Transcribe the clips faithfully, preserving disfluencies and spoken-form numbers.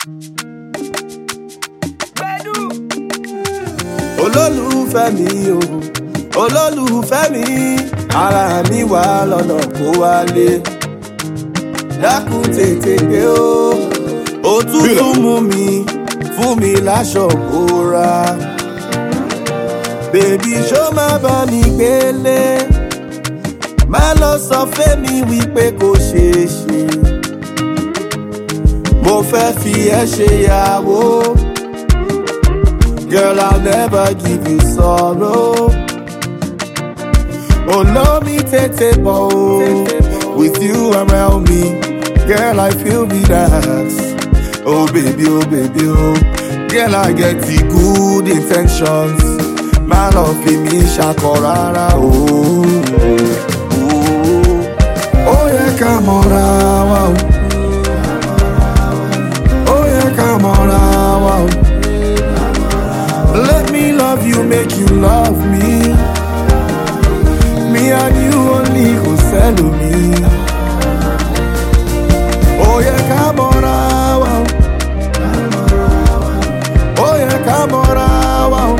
Olólùfẹ́ mi o, olólùfẹ́ mi, ara mi wà lọ́nà kó wálé. Dákun tètè dé o, òtútù mú mi, fún mi láṣọ bora. Bèbí ṣó má bá mi gbélé, má lọ sọ fẹ́mi wípé kò ṣeé ṣe. Mo fẹ́ fi ẹ́ ṣe ìyàwó. Girl, I'll never give you sorrow. Oh, love me, tete bo. With you around me, girl, I feel relaxed. Oh, baby, oh, baby, oh. Girl, I get the good intentions. My love for me, shakorara, oh. Oh, oh yeah, come on, wow. Oh, yeah, come on, wow. Let me love you, make you love me. Me and you only go sell me. Oh yeah, come on, wow. Oh yeah, come on, wow.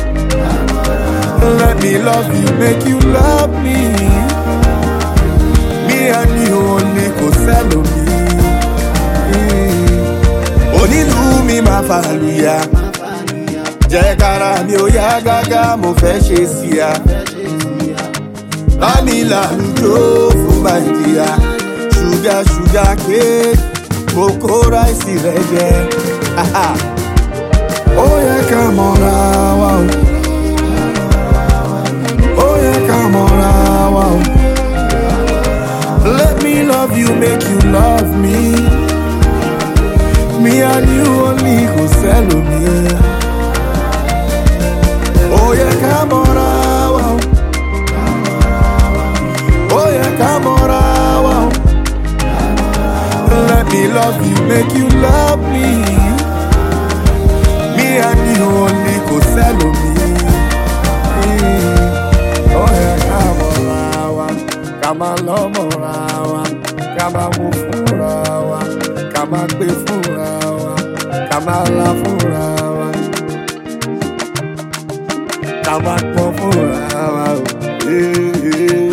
Let me love you, make you love me. Me and you only go sell me. Onílù mi máa fàlùyà. Jẹ́ kára mi ò yá gágá, mo fẹ́ ṣe sí ya. Bámi làlùjó fún Nàìjíríà. Ṣúgà ṣúgà kéèkì, mo kó ráìsì rẹ̀ jẹ. Ó yẹ ká mọ́ra wa o. Ó yẹ ká mọ́ra wa o. Let me love you, make you love me. Me and you only go sell me. Oh yeah, come on, wow. Oh yeah, come on, wow. Let me love you, make you love me. Me and you only go sell me. Oh yeah, come on, wow. Come on, love more, wow. Come on, move for wow. Come on, be for wow. Come on, love for wow. Come on, for wow. Yeah, yeah.